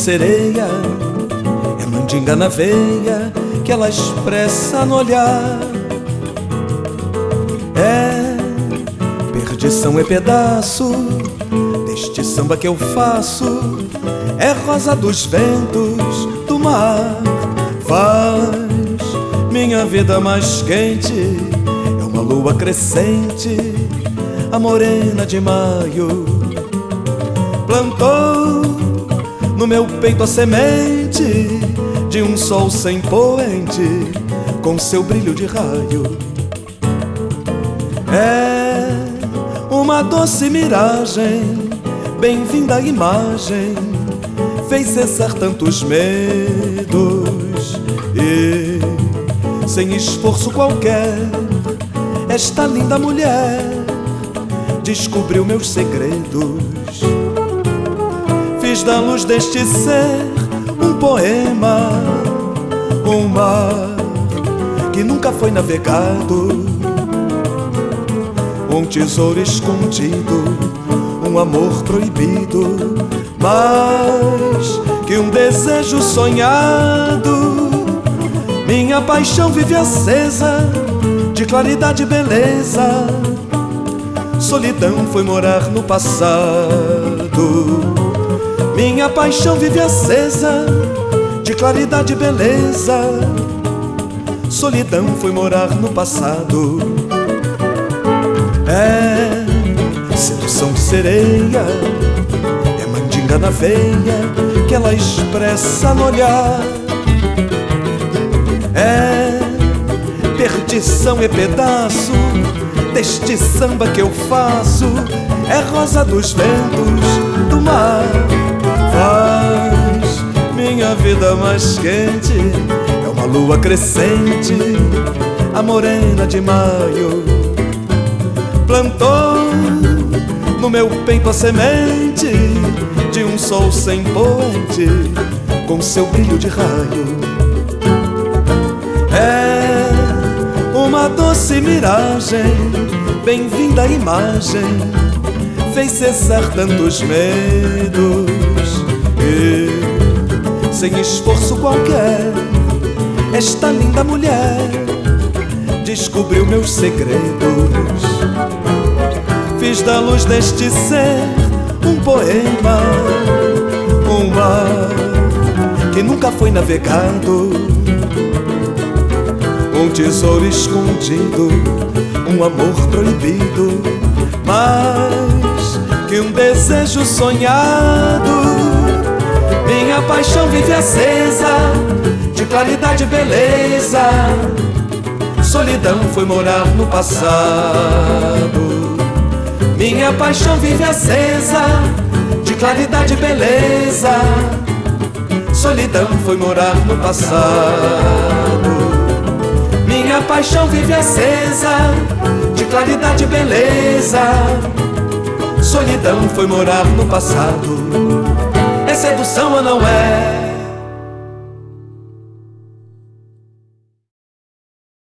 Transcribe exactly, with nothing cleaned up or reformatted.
sereia, é mandinga na veia que ela expressa no olhar. É perdição, é pedaço deste samba que eu faço, é rosa dos ventos do mar. Faz minha vida mais quente, é uma lua crescente, a morena de maio. Plantou no meu peito a semente de um sol sem poente, com seu brilho de raio. É uma doce miragem, bem-vinda imagem, fez cessar tantos medos. E, sem esforço qualquer, esta linda mulher descobriu meus segredos. Fiz da luz deste ser um poema, um mar que nunca foi navegado, um tesouro escondido, um amor proibido, mais que um desejo sonhado. Minha paixão vive acesa de claridade e beleza, solidão foi morar no passado. Minha paixão vive acesa de claridade e beleza, solidão foi morar no passado. É sedução de sereia, é mandinga na veia que ela expressa no olhar. É perdição, é pedaço deste samba que eu faço, é rosa dos ventos do mar. Faz minha vida mais quente, é uma lua crescente, a morena de maio. Plantou no meu peito a semente de um sol sem poente, com seu brilho de raio. É uma doce miragem, bem-vinda imagem, fez cessar tantos medos. E, sem esforço qualquer, esta linda mulher descobriu meus segredos. Fiz da luz deste ser um poema, um mar que nunca foi navegado, um tesouro escondido, um amor proibido, mais que um desejo sonhado. Minha paixão vive acesa de claridade e beleza, solidão foi morar no passado. Minha paixão vive acesa de claridade e beleza, solidão foi morar no passado. Minha paixão vive acesa de claridade e beleza, solidão foi morar no passado. É sedução ou não é?